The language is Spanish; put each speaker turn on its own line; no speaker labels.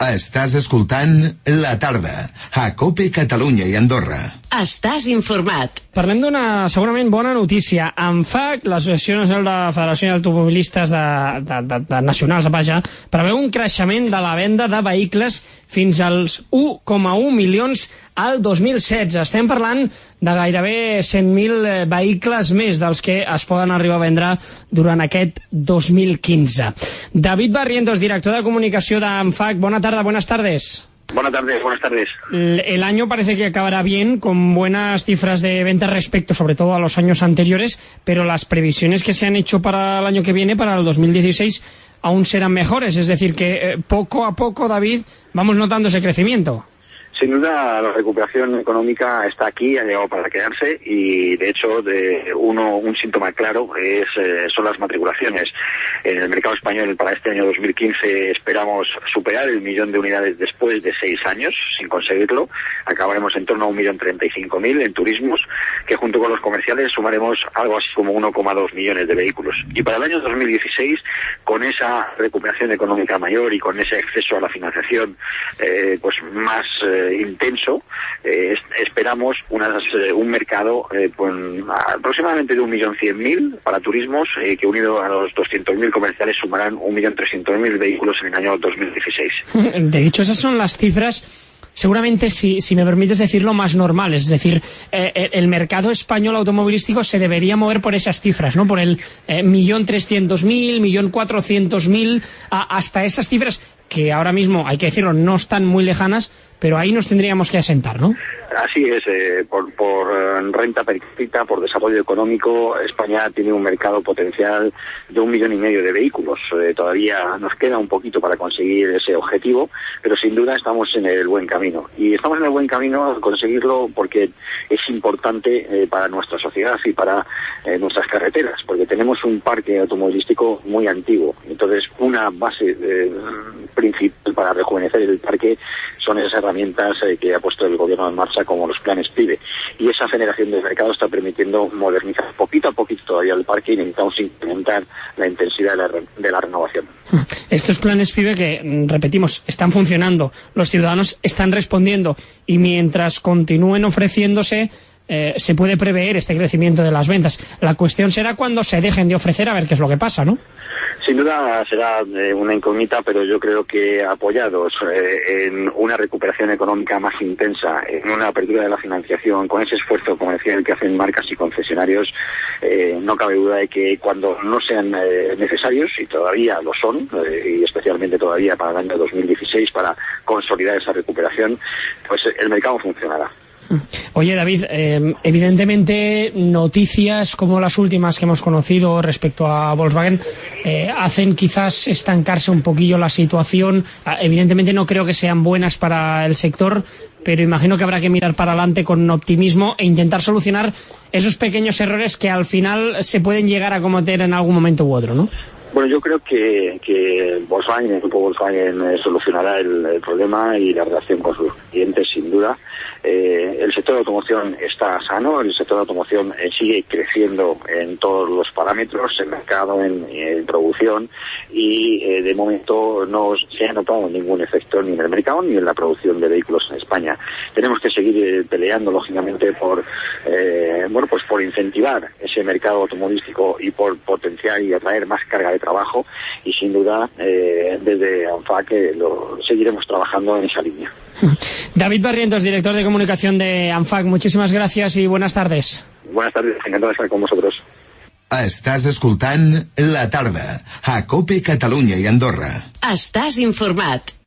Estàs escoltant La Tarda, a COPE Catalunya i Andorra.
Estàs informat.
Parlem d'una segurament bona notícia. ANFAC, l'Associació Nacional de Federacions d'Automobilistes de Nacionals, preveu un creixement de la venda de vehicles fins als 1,1 milions al 2016. Estem parlant de gairebé 100.000 vehicles més dels que es poden arribar a vendre durant aquest 2015. David Barrientos, director de comunicació d'ANFAC. Bona tarda, buenas tardes.
Buenas tardes.
El año parece que acabará bien, con buenas cifras de ventas respecto sobre todo a los años anteriores, pero las previsiones que se han hecho para el año que viene, para el 2016, aún serán mejores. Es decir, que poco a poco, David, vamos notando ese crecimiento.
Sin duda, la recuperación económica está aquí, ha llegado para quedarse y, de hecho, un síntoma claro son las matriculaciones. En el mercado español, para este año 2015, esperamos superar el 1.000.000 de unidades después de 6 años, sin conseguirlo. Acabaremos en torno a 1.035.000 en turismos, que junto con los comerciales sumaremos algo así como 1,2 millones de vehículos. Y para el año 2016, con esa recuperación económica mayor y con ese acceso a la financiación más intenso, esperamos un mercado aproximadamente de 1.100.000 para turismos, que unido a los 200.000 comerciales sumarán 1.300.000 vehículos en el año 2016.
De hecho, esas son las cifras seguramente, si me permites decirlo, más normales. Es decir, el mercado español automovilístico se debería mover por esas cifras, ¿no? Por el 1.300.000, 1.400.000, hasta esas cifras que ahora mismo, hay que decirlo, no están muy lejanas, pero ahí nos tendríamos que asentar, ¿no?
Así es, por renta per cápita, por desarrollo económico, España tiene un mercado potencial de 1,5 millones de vehículos. Todavía nos queda un poquito para conseguir ese objetivo, pero sin duda estamos en el buen camino. Y estamos en el buen camino a conseguirlo porque es importante para nuestra sociedad y para nuestras carreteras, porque tenemos un parque automovilístico muy antiguo. Entonces, una base principal para rejuvenecer el parque son esas herramientas que ha puesto el gobierno en marcha, como los planes PIBE, y esa aceleración del mercado está permitiendo modernizar poquito a poquito todavía el parque y necesitamos incrementar la intensidad de la renovación.
Estos planes PIBE que, repetimos, están funcionando, los ciudadanos están respondiendo y mientras continúen ofreciéndose, se puede prever este crecimiento de las ventas. La cuestión será cuando se dejen de ofrecer, a ver qué es lo que pasa, ¿no?
Sin duda será una incógnita, pero yo creo que apoyados en una recuperación económica más intensa, en una apertura de la financiación, con ese esfuerzo comercial que hacen marcas y concesionarios, no cabe duda de que cuando no sean necesarios, y todavía lo son, y especialmente todavía para el año 2016, para consolidar esa recuperación, pues el mercado funcionará.
Oye, David, evidentemente noticias como las últimas que hemos conocido respecto a Volkswagen hacen quizás estancarse un poquillo la situación. Evidentemente no creo que sean buenas para el sector, pero imagino que habrá que mirar para adelante con optimismo e intentar solucionar esos pequeños errores que al final se pueden llegar a cometer en algún momento u otro, ¿no?
Bueno, yo creo que Volkswagen, el grupo Volkswagen, solucionará el problema y la relación con sus clientes, sin duda. El sector de automoción está sano, el sector de automoción sigue creciendo en todos los parámetros, en mercado, en producción, y de momento no se ha notado ningún efecto ni en el mercado ni en la producción de vehículos en España. Tenemos que seguir peleando, lógicamente, por incentivar ese mercado automovilístico y por potenciar y atraer más carga de trabajo, y sin duda desde ANFAC seguiremos trabajando en esa línea.
David Barrientos, director de comunicación de ANFAC, muchísimas gracias y buenas tardes.
Buenas tardes, encantado de estar con vosotros.
Estàs escoltant La Tarda, a COPE Catalunya i Andorra.
Estàs informat.